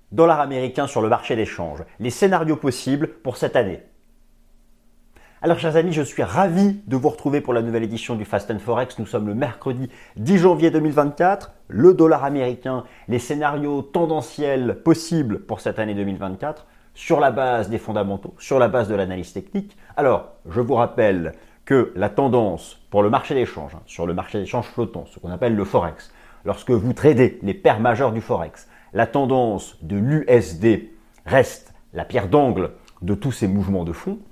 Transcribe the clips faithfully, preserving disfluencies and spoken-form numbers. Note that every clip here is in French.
dollar américain sur le marché des changes, les scénarios possibles pour cette année. Alors chers amis, je suis ravi de vous retrouver pour la nouvelle édition du Fast and Forex. Nous sommes le mercredi dix janvier deux mille vingt-quatre. Le dollar américain, les scénarios tendanciels possibles pour cette année deux mille vingt-quatre sur la base des fondamentaux, sur la base de l'analyse technique. Alors, je vous rappelle que la tendance pour le marché des changes, hein, sur le marché des changes flottants, ce qu'on appelle le Forex, lorsque vous tradez les paires majeures du Forex, la tendance de l'U S D reste la pierre d'angle de tous ces mouvements de fond.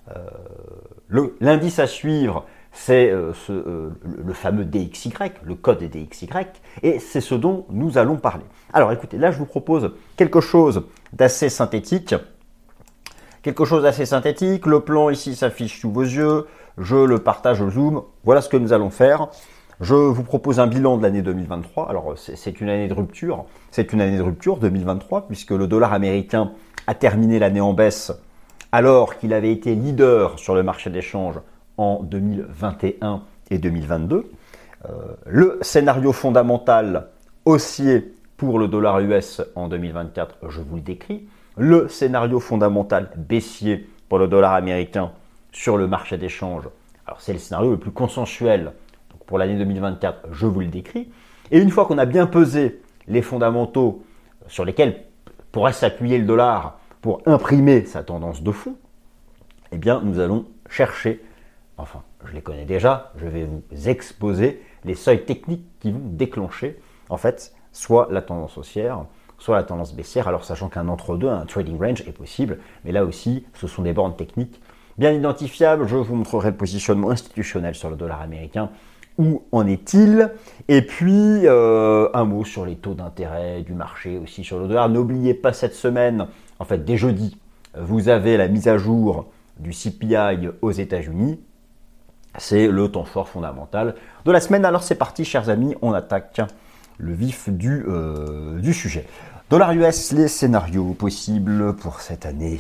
Euh, L'indice à suivre, c'est euh, euh, le fameux D X Y, le code D X Y, et c'est ce dont nous allons parler. Alors écoutez, là je vous propose quelque chose d'assez synthétique. Quelque chose d'assez synthétique, le plan ici s'affiche sous vos yeux, je le partage au zoom, voilà ce que nous allons faire. Je vous propose un bilan de l'année deux mille vingt-trois, alors c'est une année de rupture, c'est une année de rupture deux mille vingt-trois, puisque le dollar américain a terminé l'année en baisse, alors qu'il avait été leader sur le marché des changes en deux mille vingt et un et deux mille vingt-deux. Euh, le scénario fondamental haussier pour le dollar U S en deux mille vingt-quatre, je vous le décris. Le scénario fondamental baissier pour le dollar américain sur le marché des changes, alors c'est le scénario le plus consensuel. Donc pour l'année deux mille vingt-quatre, je vous le décris. Et une fois qu'on a bien pesé les fondamentaux sur lesquels pourrait s'appuyer le dollar pour imprimer sa tendance de fond, eh bien, nous allons chercher, enfin, je les connais déjà, je vais vous exposer les seuils techniques qui vont déclencher, en fait, soit la tendance haussière, soit la tendance baissière, alors sachant qu'un entre-deux, un trading range est possible, mais là aussi, ce sont des bornes techniques bien identifiables. Je vous montrerai le positionnement institutionnel sur le dollar américain. Où en est-il? Et puis, euh, un mot sur les taux d'intérêt du marché aussi sur le dollar. N'oubliez pas cette semaine, en fait, dès jeudi, vous avez la mise à jour du C P I aux États-Unis. C'est le temps fort fondamental de la semaine. Alors c'est parti, chers amis, on attaque le vif du, euh, du sujet. Dollar U S, les scénarios possibles pour cette année.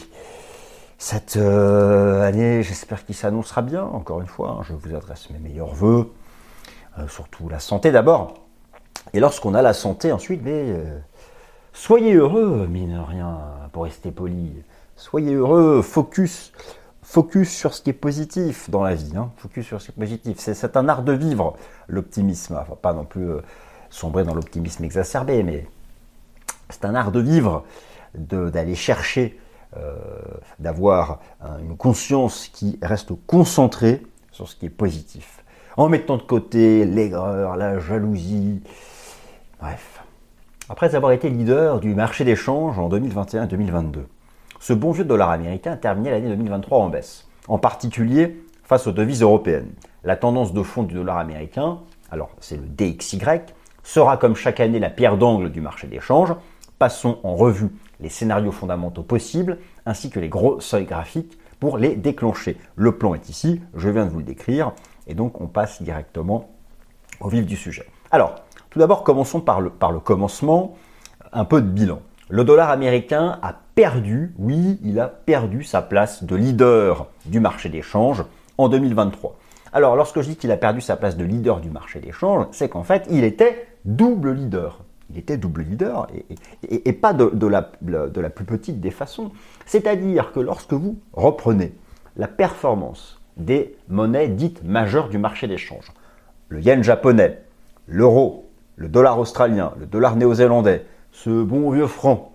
Cette euh, année, j'espère qu'il s'annoncera bien. Encore une fois, hein, je vous adresse mes meilleurs voeux. Euh, surtout la santé d'abord. Et lorsqu'on a la santé, ensuite, mais, euh, soyez heureux, mine de rien, pour rester poli. Soyez heureux, focus, focus sur ce qui est positif dans la vie. Hein. Focus sur ce qui est positif. C'est un art de vivre, l'optimisme. Enfin, pas non plus euh, sombrer dans l'optimisme exacerbé, mais c'est un art de vivre, d'aller chercher, euh, d'avoir hein, une conscience qui reste concentrée sur ce qui est positif. En mettant de côté l'aigreur, la jalousie, bref. Après avoir été leader du marché des changes en deux mille vingt et un deux mille vingt-deux, ce bon vieux dollar américain a terminé l'année deux mille vingt-trois en baisse, en particulier face aux devises européennes. La tendance de fond du dollar américain, alors c'est le D X Y, sera comme chaque année la pierre d'angle du marché des changes. Passons en revue les scénarios fondamentaux possibles, ainsi que les gros seuils graphiques pour les déclencher. Le plan est ici, je viens de vous le décrire. Et donc, on passe directement au vif du sujet. Alors, tout d'abord, commençons par le, par le commencement, un peu de bilan. Le dollar américain a perdu, oui, il a perdu sa place de leader du marché des changes en deux mille vingt-trois. Alors, lorsque je dis qu'il a perdu sa place de leader du marché des changes, c'est qu'en fait, il était double leader. Il était double leader et, et, et pas de, de, la, de la plus petite des façons. C'est-à-dire que lorsque vous reprenez la performance des monnaies dites majeures du marché des changes. Le yen japonais, l'euro, le dollar australien, le dollar néo-zélandais, ce bon vieux franc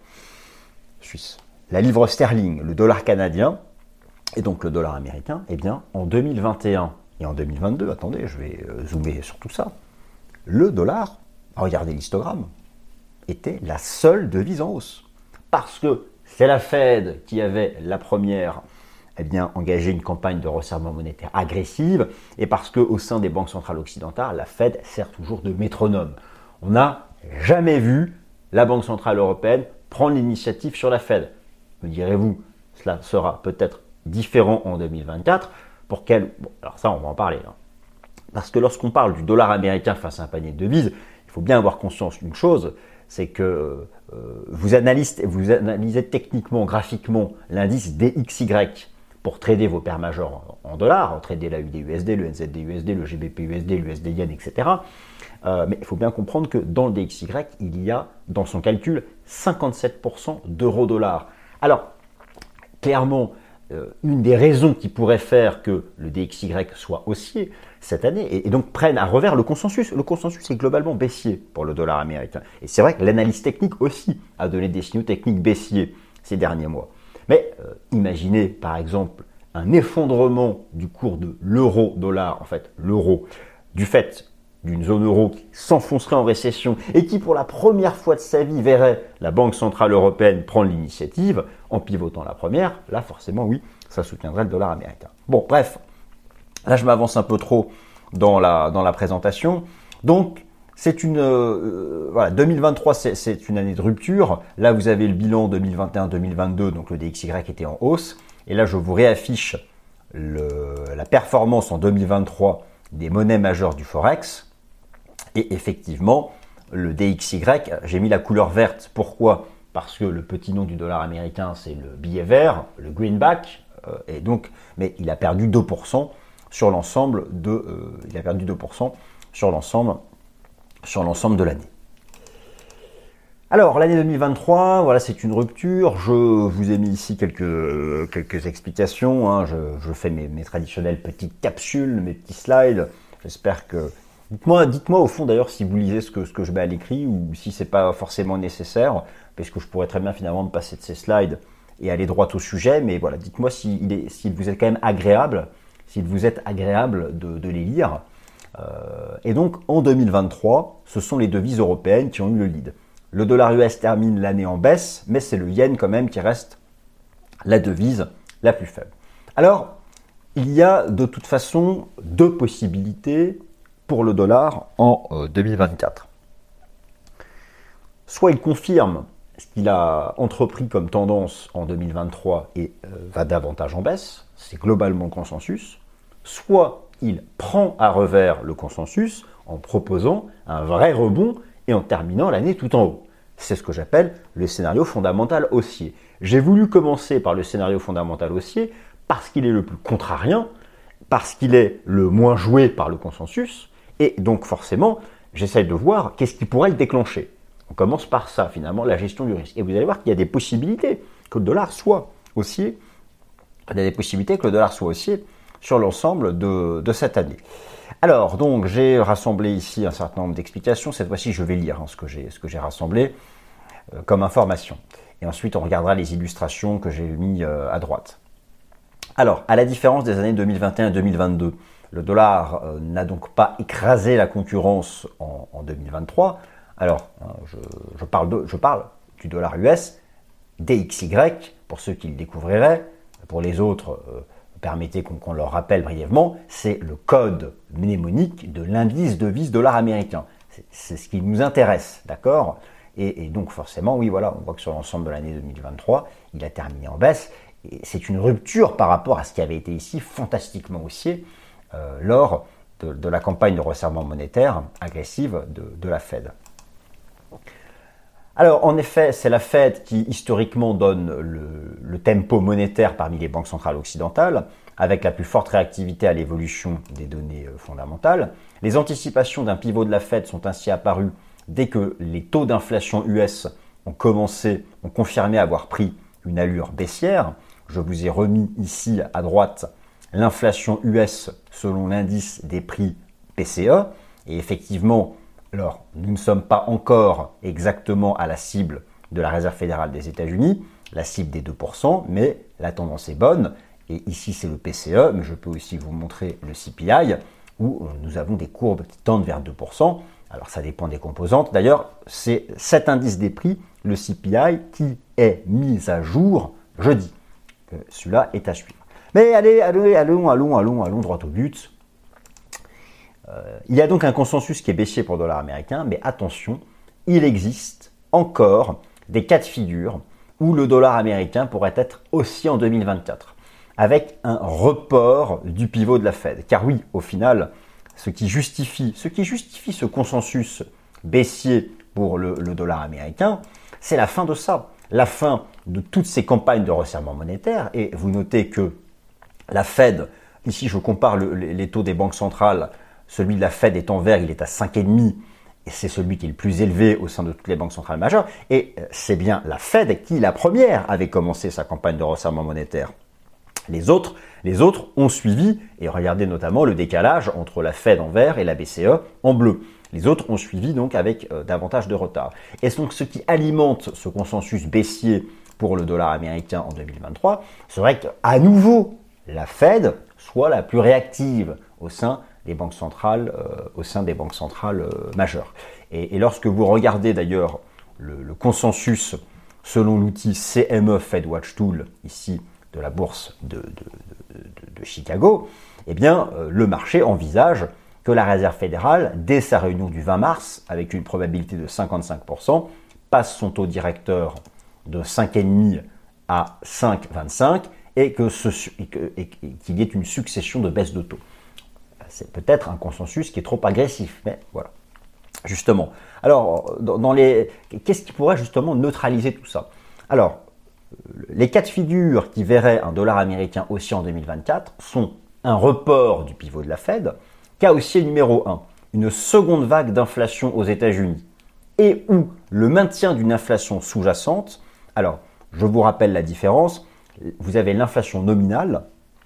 suisse, la livre sterling, le dollar canadien et donc le dollar américain, eh bien en deux mille vingt et un et en deux mille vingt-deux, attendez, je vais zoomer sur tout ça, le dollar, regardez l'histogramme, était la seule devise en hausse. Parce que c'est la Fed qui avait la première eh bien, engager une campagne de resserrement monétaire agressive et parce qu'au sein des banques centrales occidentales, la Fed sert toujours de métronome. On n'a jamais vu la Banque centrale européenne prendre l'initiative sur la Fed. Me direz-vous, cela sera peut-être différent en deux mille vingt-quatre. Pour quel... Bon, alors ça, on va en parler. Hein. Parce que lorsqu'on parle du dollar américain face à un panier de devises, il faut bien avoir conscience d'une chose, c'est que euh, vous, analysez, vous analysez techniquement, graphiquement, l'indice D X Y pour trader vos paires majeures en dollars, trader la U D U S D, le N Z D U S D, le G B P U S D, l'U S D Yen, et cetera. Euh, mais il faut bien comprendre que dans le D X Y, il y a dans son calcul cinquante-sept pour cent d'euro-dollar. Alors, clairement, euh, une des raisons qui pourrait faire que le D X Y soit haussier cette année et, et donc prenne à revers le consensus. Le consensus est globalement baissier pour le dollar américain. Et c'est vrai que l'analyse technique aussi a donné des signaux techniques baissiers ces derniers mois. Mais euh, imaginez par exemple un effondrement du cours de l'euro-dollar, en fait l'euro, du fait d'une zone euro qui s'enfoncerait en récession et qui pour la première fois de sa vie verrait la Banque Centrale Européenne prendre l'initiative en pivotant la première, là forcément oui, ça soutiendrait le dollar américain. Bon bref, là je m'avance un peu trop dans la, dans la présentation. Donc c'est une euh, voilà, deux mille vingt-trois c'est, c'est une année de rupture. Là vous avez le bilan deux mille vingt et un deux mille vingt-deux, donc le D X Y était en hausse. Et là je vous réaffiche le, la performance en deux mille vingt-trois des monnaies majeures du Forex. Et effectivement, le D X Y, j'ai mis la couleur verte. Pourquoi ? Parce que le petit nom du dollar américain, c'est le billet vert, le greenback. Euh, et donc, mais il a perdu deux pour cent sur l'ensemble de, euh, il a perdu deux pour cent sur l'ensemble, sur l'ensemble de l'année. Alors, l'année deux mille vingt-trois, voilà, c'est une rupture. Je vous ai mis ici quelques, quelques explications. Hein. Je, je fais mes, mes traditionnelles petites capsules, mes petits slides. J'espère que Dites-moi, dites-moi au fond d'ailleurs si vous lisez ce que, ce que je mets à l'écrit ou si c'est pas forcément nécessaire, parce que je pourrais très bien finalement me passer de ces slides et aller droit au sujet, mais voilà, dites-moi s'il est, s'il vous est quand même agréable, s'il vous est agréable de, de les lire. Euh, et donc en deux mille vingt-trois, ce sont les devises européennes qui ont eu le lead. Le dollar U S termine l'année en baisse, mais c'est le yen quand même qui reste la devise la plus faible. Alors, il y a de toute façon deux possibilités pour le dollar en euh, deux mille vingt-quatre. Soit il confirme ce qu'il a entrepris comme tendance en deux mille vingt-trois et euh, va davantage en baisse, c'est globalement le consensus, soit il prend à revers le consensus en proposant un vrai rebond et en terminant l'année tout en haut. C'est ce que j'appelle le scénario fondamental haussier. J'ai voulu commencer par le scénario fondamental haussier parce qu'il est le plus contrarien, parce qu'il est le moins joué par le consensus, et donc forcément, j'essaye de voir qu'est-ce qui pourrait le déclencher. On commence par ça, finalement, la gestion du risque. Et vous allez voir qu'il y a des possibilités que le dollar soit haussier. Il y a des possibilités que le dollar soit haussier sur l'ensemble de, de cette année. Alors, donc, j'ai rassemblé ici un certain nombre d'explications. Cette fois-ci, je vais lire hein, ce que j'ai, ce que j'ai rassemblé euh, comme information. Et ensuite, on regardera les illustrations que j'ai mis euh, à droite. Alors, à la différence des années deux mille vingt et un et deux mille vingt-deux, le dollar euh, n'a donc pas écrasé la concurrence en, en deux mille vingt-trois. Alors, hein, je, je, parle de, je parle du dollar U S, D X Y, pour ceux qui le découvriraient. Pour les autres, euh, permettez qu'on, qu'on leur rappelle brièvement, c'est le code mnémonique de l'indice devise dollar américain. C'est, c'est ce qui nous intéresse, d'accord ? et, et donc forcément, oui, voilà, on voit que sur l'ensemble de l'année deux mille vingt-trois, il a terminé en baisse. Et c'est une rupture par rapport à ce qui avait été ici fantastiquement haussier euh, lors de, de la campagne de resserrement monétaire agressive de, de la Fed. Alors, en effet, c'est la Fed qui, historiquement, donne le, le tempo monétaire parmi les banques centrales occidentales, avec la plus forte réactivité à l'évolution des données fondamentales. Les anticipations d'un pivot de la Fed sont ainsi apparues dès que les taux d'inflation U S ont commencé, ont confirmé avoir pris une allure baissière. Je vous ai remis ici à droite l'inflation U S selon l'indice des prix P C E. Et effectivement, alors, nous ne sommes pas encore exactement à la cible de la Réserve fédérale des États-Unis, la cible des deux pour cent, mais la tendance est bonne. Et ici, c'est le P C E, mais je peux aussi vous montrer le C P I, où nous avons des courbes qui tendent vers deux pour cent. Alors, ça dépend des composantes. D'ailleurs, c'est cet indice des prix, le C P I, qui est mis à jour jeudi. Celui-là est à suivre. Mais allez, allez, allons, allons, allons, allons droit au but. Euh, il y a donc un consensus qui est baissier pour le dollar américain, mais attention, il existe encore des cas de figure où le dollar américain pourrait être haussier en deux mille vingt-quatre, avec un report du pivot de la Fed. Car oui, au final, ce qui justifie, ce qui justifie ce consensus baissier pour le, le dollar américain, c'est la fin de ça, la fin de toutes ces campagnes de resserrement monétaire. Et vous notez que La Fed, ici je compare le, les taux des banques centrales, celui de la Fed est en vert, il est à cinq virgule cinq, et c'est celui qui est le plus élevé au sein de toutes les banques centrales majeures, et c'est bien la Fed qui, la première, avait commencé sa campagne de resserrement monétaire. Les autres, les autres ont suivi, et regardez notamment le décalage entre la Fed en vert et la B C E en bleu. Les autres ont suivi donc avec euh, davantage de retard. Et donc ce qui alimente ce consensus baissier pour le dollar américain en deux mille vingt-trois serait qu'à nouveau, la Fed soit la plus réactive au sein des banques centrales, euh, au sein des banques centrales euh, majeures. Et, et lorsque vous regardez d'ailleurs le, le consensus selon l'outil C M E Fed Watch Tool, ici de la bourse de, de, de, de, de Chicago, eh bien euh, le marché envisage que la Réserve fédérale, dès sa réunion du vingt mars, avec une probabilité de cinquante-cinq pour cent, passe son taux directeur de cinq virgule cinq à cinq virgule vingt-cinq et que ce, et que, et qu'il y ait une succession de baisses de taux. C'est peut-être un consensus qui est trop agressif, mais voilà. Justement. Alors, dans, dans les, qu'est-ce qui pourrait justement neutraliser tout ça? Alors, les cas de figure qui verraient un dollar américain haussier en deux mille vingt-quatre sont un report du pivot de la Fed, cas haussier numéro un, une seconde vague d'inflation aux États-Unis et ou le maintien d'une inflation sous-jacente. Alors, je vous rappelle la différence. Vous avez l'inflation nominale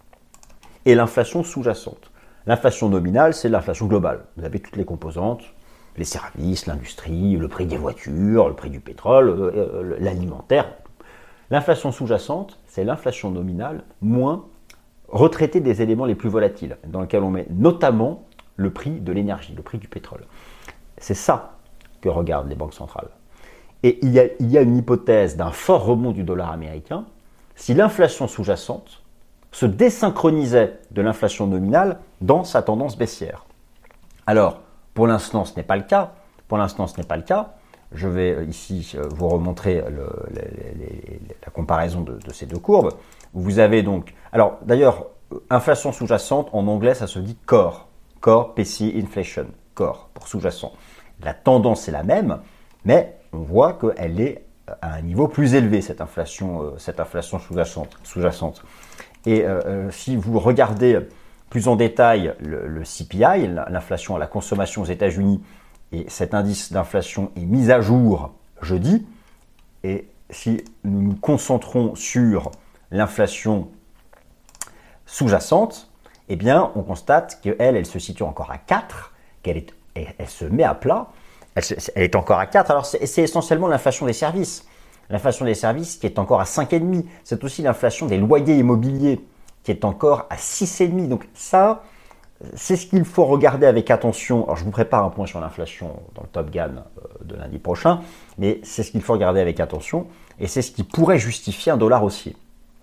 et l'inflation sous-jacente. L'inflation nominale, c'est l'inflation globale. Vous avez toutes les composantes, les services, l'industrie, le prix des voitures, le prix du pétrole, euh, l'alimentaire. L'inflation sous-jacente, c'est l'inflation nominale moins retraitée des éléments les plus volatiles, dans lequel on met notamment le prix de l'énergie, le prix du pétrole. C'est ça que regardent les banques centrales. Et il y a, il y a une hypothèse d'un fort rebond du dollar américain si l'inflation sous-jacente se désynchronisait de l'inflation nominale dans sa tendance baissière. Alors, pour l'instant, ce n'est pas le cas. Pour l'instant, ce n'est pas le cas. Je vais ici vous remontrer le, les, les, la comparaison de, de ces deux courbes. Vous avez donc, alors d'ailleurs, inflation sous-jacente, en anglais, ça se dit core. Core P C Inflation, core, pour sous-jacent. La tendance est la même, mais on voit qu'elle est à un niveau plus élevé, cette inflation, euh, cette inflation sous-jacente. sous-jacente. Et euh, si vous regardez plus en détail le, le C P I, l'inflation à la consommation aux États-Unis, et cet indice d'inflation est mis à jour jeudi, et si nous nous concentrons sur l'inflation sous-jacente, eh bien, on constate qu'elle, elle se situe encore à quatre, qu'elle est, elle, elle se met à plat, elle, se, elle est encore à quatre. Alors, c'est, c'est essentiellement l'inflation des services. L'inflation des services qui est encore à cinq virgule cinq. C'est aussi l'inflation des loyers immobiliers qui est encore à six virgule cinq. Donc ça, c'est ce qu'il faut regarder avec attention. Alors, je vous prépare un point sur l'inflation dans le Top Gun de lundi prochain, mais c'est ce qu'il faut regarder avec attention et c'est ce qui pourrait justifier un dollar haussier.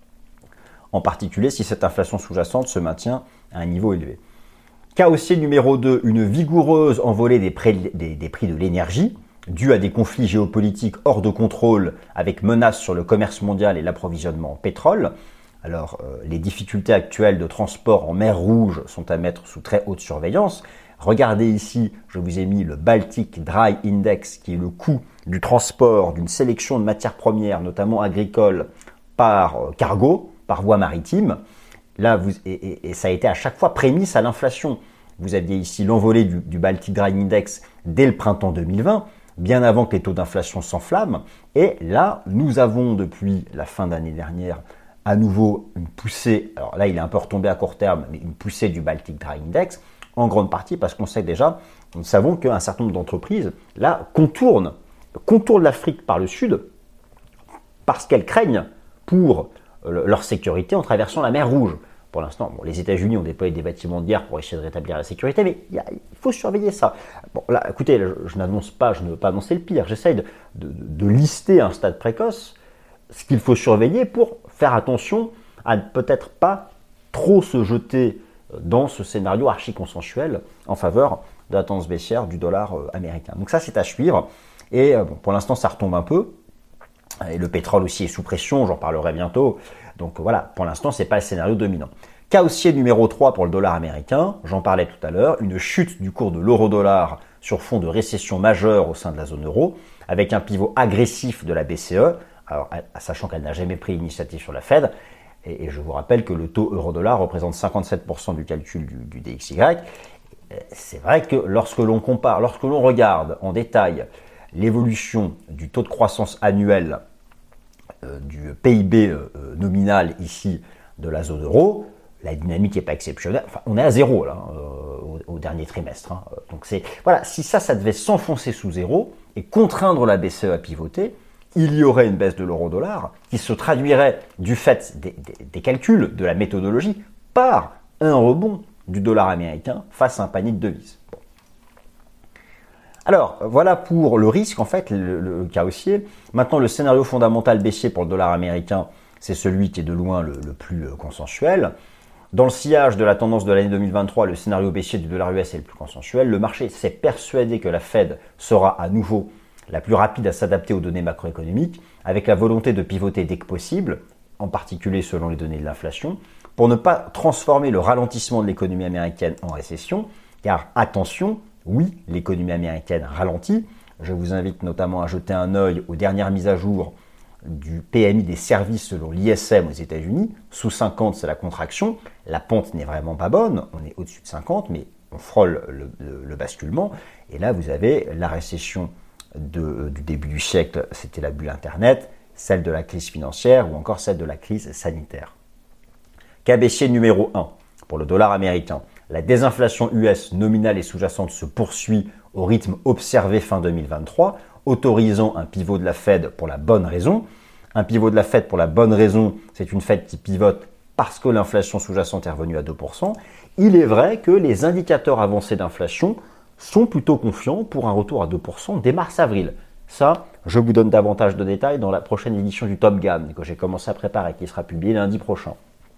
En particulier si cette inflation sous-jacente se maintient à un niveau élevé. Cas haussier numéro deux, une vigoureuse envolée des prix, des, des prix de l'énergie, due à des conflits géopolitiques hors de contrôle avec menaces sur le commerce mondial et l'approvisionnement en pétrole. Alors, euh, les difficultés actuelles de transport en mer Rouge sont à mettre sous très haute surveillance. Regardez ici, je vous ai mis le Baltic Dry Index, qui est le coût du transport d'une sélection de matières premières, notamment agricoles, par euh, cargo, par voie maritime. Là, vous, et, et, et ça a été à chaque fois prémisse à l'inflation. Vous aviez ici l'envolée du, du Baltic Dry Index dès le printemps deux mille vingt, bien avant que les taux d'inflation s'enflamment. Et là, nous avons depuis la fin d'année dernière à nouveau une poussée, alors là il est un peu retombé à court terme, mais une poussée du Baltic Dry Index, en grande partie parce qu'on sait déjà, nous savons qu'un certain nombre d'entreprises, là, contournent, contournent l'Afrique par le sud, parce qu'elles craignent pour leur sécurité en traversant la mer Rouge. Pour l'instant, bon, les États-Unis ont déployé des bâtiments de guerre pour essayer de rétablir la sécurité, mais il, y a, il faut surveiller ça. Bon, là, écoutez, je, je n'annonce pas, je ne veux pas annoncer le pire, j'essaye de, de, de lister un stade précoce, ce qu'il faut surveiller pour faire attention à ne peut-être pas trop se jeter dans ce scénario archi-consensuel en faveur de la tendance baissière du dollar américain. Donc ça, c'est à suivre. Et bon, pour l'instant, ça retombe un peu. Et le pétrole aussi est sous pression, j'en parlerai bientôt. Donc voilà, pour l'instant, ce n'est pas le scénario dominant. Cas haussier numéro trois pour le dollar américain, j'en parlais tout à l'heure, une chute du cours de l'euro-dollar sur fond de récession majeure au sein de la zone euro, avec un pivot agressif de la B C E, alors sachant qu'elle n'a jamais pris l'initiative sur la Fed. Et, et je vous rappelle que le taux euro-dollar représente cinquante-sept pour cent du calcul du, du D X Y. C'est vrai que lorsque l'on compare, lorsque l'on regarde en détail l'évolution du taux de croissance annuel euh, du P I B euh, nominal ici de la zone euro, la dynamique n'est pas exceptionnelle. Enfin, on est à zéro là, euh, au, au dernier trimestre. Hein. Donc c'est voilà, si ça, ça devait s'enfoncer sous zéro et contraindre la B C E à pivoter, il y aurait une baisse de l'euro-dollar qui se traduirait du fait des, des, des calculs, de la méthodologie, par un rebond du dollar américain face à un panier de devises. Bon. Alors, voilà pour le risque, en fait, le, le cas haussier. Maintenant, le scénario fondamental baissier pour le dollar américain, c'est celui qui est de loin le, le plus consensuel. Dans le sillage de la tendance de l'année deux mille vingt-trois, le scénario baissier du dollar U S est le plus consensuel. Le marché s'est persuadé que la Fed sera à nouveau la plus rapide à s'adapter aux données macroéconomiques, avec la volonté de pivoter dès que possible, en particulier selon les données de l'inflation, pour ne pas transformer le ralentissement de l'économie américaine en récession, car attention, oui, l'économie américaine ralentit. Je vous invite notamment à jeter un œil aux dernières mises à jour du P M I des services selon l'I S M aux États-Unis. Sous cinquante, c'est la contraction. La pente n'est vraiment pas bonne, on est au-dessus de cinquante, mais on frôle le, le, le basculement. Et là, vous avez la récession de, du début du siècle, c'était la bulle Internet, celle de la crise financière ou encore celle de la crise sanitaire. Cas baissier numéro un, pour le dollar américain. La désinflation U S nominale et sous-jacente se poursuit au rythme observé fin deux mille vingt-trois, autorisant un pivot de la Fed pour la bonne raison. Un pivot de la Fed pour la bonne raison, c'est une Fed qui pivote parce que l'inflation sous-jacente est revenue à deux pour cent. Il est vrai que les indicateurs avancés d'inflation sont plutôt confiants pour un retour à deux pour cent dès mars-avril. Ça, je vous donne davantage de détails dans la prochaine édition du Top Gun que j'ai commencé à préparer, qui sera publiée lundi prochain.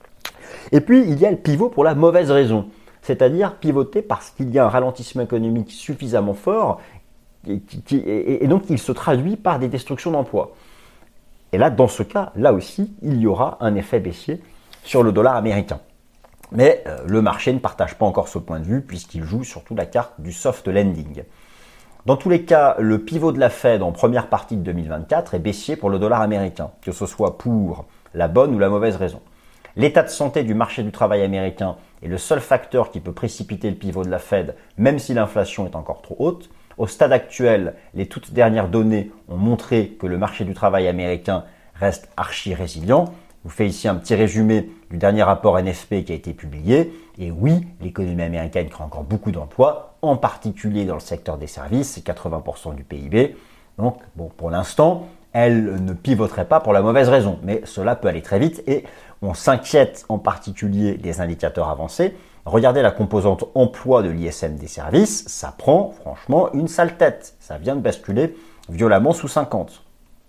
Et puis, il y a le pivot pour la mauvaise raison, c'est-à-dire pivoter parce qu'il y a un ralentissement économique suffisamment fort et, qui, et, et donc il se traduit par des destructions d'emplois. Et là, dans ce cas, là aussi, il y aura un effet baissier sur le dollar américain. Mais euh, le marché ne partage pas encore ce point de vue puisqu'il joue surtout la carte du soft landing. Dans tous les cas, le pivot de la Fed en première partie de deux mille vingt-quatre est baissier pour le dollar américain, que ce soit pour la bonne ou la mauvaise raison. L'état de santé du marché du travail américain est le seul facteur qui peut précipiter le pivot de la Fed, même si l'inflation est encore trop haute. Au stade actuel, les toutes dernières données ont montré que le marché du travail américain reste archi résilient. Je vous fais ici un petit résumé du dernier rapport N F P qui a été publié. Et oui, l'économie américaine crée encore beaucoup d'emplois, en particulier dans le secteur des services, c'est quatre-vingts pour cent du P I B. Donc, bon, pour l'instant, elle ne pivoterait pas pour la mauvaise raison, mais cela peut aller très vite et on s'inquiète en particulier des indicateurs avancés. Regardez la composante emploi de l'I S M des services, ça prend franchement une sale tête. Ça vient de basculer violemment sous cinquante.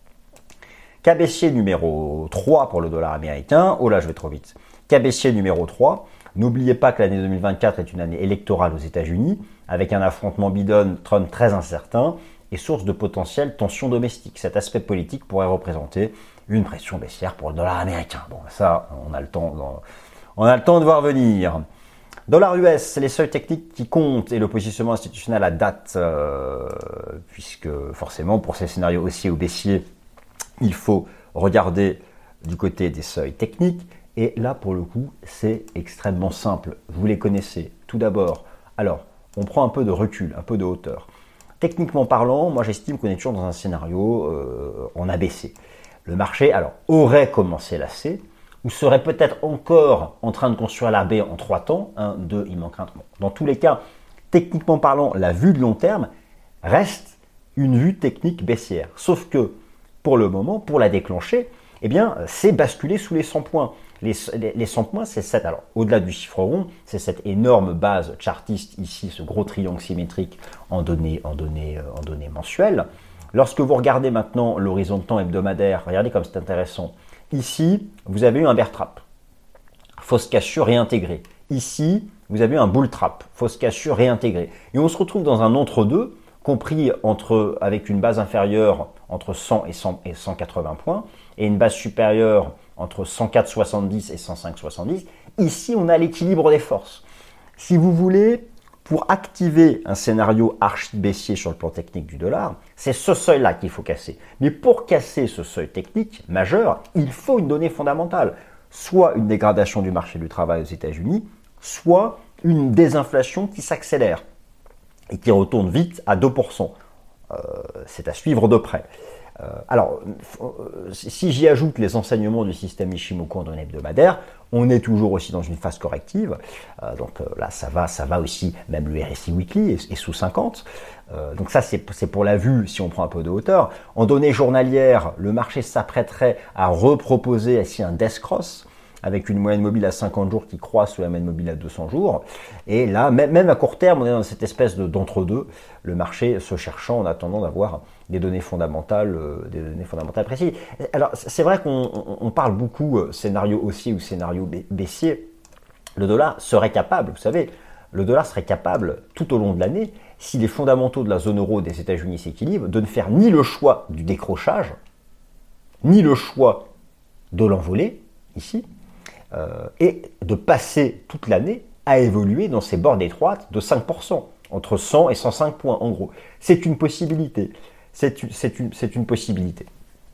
Cas baissier numéro trois pour le dollar américain. Oh là, je vais trop vite. Cas baissier numéro trois. N'oubliez pas que l'année deux mille vingt-quatre est une année électorale aux États-Unis, avec un affrontement Biden-Trump très incertain et source de potentielles tensions domestiques. Cet aspect politique pourrait représenter une pression baissière pour le dollar américain. Bon, ça, on a le temps, on a le temps de voir venir. Dollar U S, c'est les seuils techniques qui comptent et le positionnement institutionnel à date, euh, puisque forcément, pour ces scénarios haussiers ou baissiers, il faut regarder du côté des seuils techniques. Et là, pour le coup, c'est extrêmement simple. Vous les connaissez. Tout d'abord, alors, on prend un peu de recul, un peu de hauteur. Techniquement parlant, moi j'estime qu'on est toujours dans un scénario euh, en A B C. Le marché, alors, aurait commencé la C, ou serait peut-être encore en train de construire la B en trois temps. un, deux, il manque un. Bon. Dans tous les cas, techniquement parlant, la vue de long terme reste une vue technique baissière. Sauf que, pour le moment, pour la déclencher, eh bien, c'est basculer sous les cent points. Les, les, les cent points, c'est cette, alors au-delà du chiffre rond, c'est cette énorme base chartiste ici, ce gros triangle symétrique en données, en données, en données mensuelles. Lorsque vous regardez maintenant l'horizon de temps hebdomadaire, regardez comme c'est intéressant. Ici, vous avez eu un bear trap, fausse cassure réintégrée. Ici, vous avez eu un bull trap, fausse cassure réintégrée. Et on se retrouve dans un entre-deux, compris entre, avec une base inférieure entre cent et cent et cent quatre-vingts points, et une base supérieure entre cent quatre virgule soixante-dix et cent cinq virgule soixante-dix. Ici, on a l'équilibre des forces. Si vous voulez, pour activer un scénario archi-baissier sur le plan technique du dollar, c'est ce seuil-là qu'il faut casser. Mais pour casser ce seuil technique majeur, il faut une donnée fondamentale. soit une dégradation du marché du travail aux États-Unis, soit une désinflation qui s'accélère et qui retourne vite à deux pour cent. Euh, c'est à suivre de près. Euh, alors, si j'y ajoute les enseignements du système Ishimoku en données hebdomadaires, on est toujours aussi dans une phase corrective. Euh, donc euh, là, ça va, ça va aussi, même le R S I Weekly est, est sous cinquante. Euh, donc ça, c'est pour la vue si on prend un peu de hauteur. En données journalières, le marché s'apprêterait à reproposer ici un death cross, avec une moyenne mobile à cinquante jours qui croît sous la moyenne mobile à deux cents jours. Et là, même à court terme, on est dans cette espèce d'entre-deux, le marché se cherchant en attendant d'avoir des données fondamentales, euh, des données fondamentales précises. Alors, c'est vrai qu'on on parle beaucoup euh, scénario haussier ou scénario baissier. Le dollar serait capable, vous savez, le dollar serait capable tout au long de l'année, si les fondamentaux de la zone euro des États-Unis s'équilibrent, de ne faire ni le choix du décrochage, ni le choix de l'envolée, ici, Euh, et de passer toute l'année à évoluer dans ces bornes étroites de cinq pour cent, entre cent et cent cinq points en gros. C'est une possibilité. C'est une, c'est une, c'est une possibilité.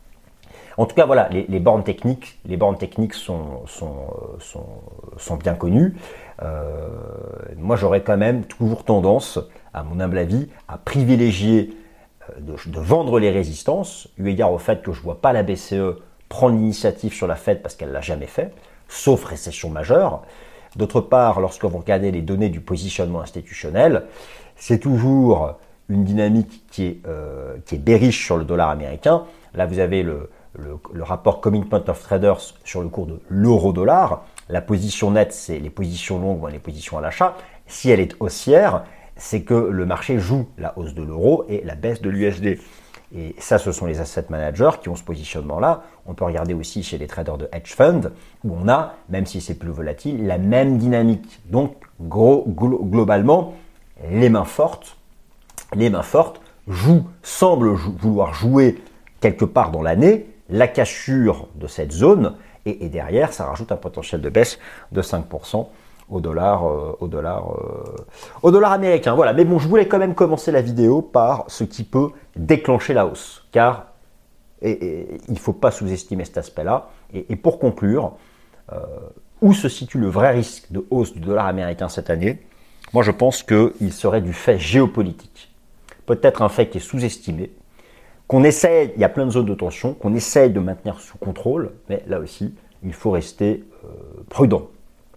En tout cas, voilà, les, les bornes techniques, les bornes techniques sont, sont, sont, sont bien connues. Euh, moi, j'aurais quand même toujours tendance, à mon humble avis, à privilégier de, de vendre les résistances, eu égard au fait que je ne vois pas la B C E prendre l'initiative sur la Fed parce qu'elle ne l'a jamais fait, sauf récession majeure. D'autre part, lorsque vous regardez les données du positionnement institutionnel, c'est toujours une dynamique qui est, euh, qui est bearish sur le dollar américain. Là, vous avez le, le, le rapport Commitment of Traders sur le cours de l'euro-dollar. La position nette, c'est les positions longues ou les positions à l'achat. Si elle est haussière, c'est que le marché joue la hausse de l'euro et la baisse de l'U S D. Et ça, ce sont les asset managers qui ont ce positionnement-là. On peut regarder aussi chez les traders de hedge fund, où on a, même si c'est plus volatile, la même dynamique. Donc, gros, glo globalement, les mains fortes, les mains fortes jouent, semblent jou vouloir jouer quelque part dans l'année la cassure de cette zone, et, et derrière, ça rajoute un potentiel de baisse de cinq pour cent. Au dollar, euh, au dollar, euh, au dollar américain. Voilà. Mais bon, je voulais quand même commencer la vidéo par ce qui peut déclencher la hausse, car et, et, il ne faut pas sous-estimer cet aspect-là. Et, et pour conclure, euh, où se situe le vrai risque de hausse du dollar américain cette année? Moi, je pense qu'il serait du fait géopolitique. Peut-être un fait qui est sous-estimé, qu'on essaie, il y a plein de zones de tension, qu'on essaye de maintenir sous contrôle, mais là aussi, il faut rester euh, prudent.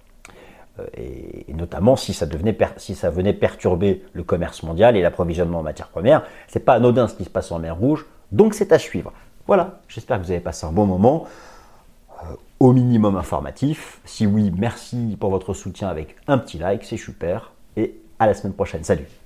Et notamment si ça, devenait, si ça venait perturber le commerce mondial et l'approvisionnement en matières premières. Ce n'est pas anodin ce qui se passe en mer Rouge, donc c'est à suivre. Voilà, j'espère que vous avez passé un bon moment, euh, au minimum informatif. Si oui, merci pour votre soutien avec un petit like, c'est super. Et à la semaine prochaine, salut!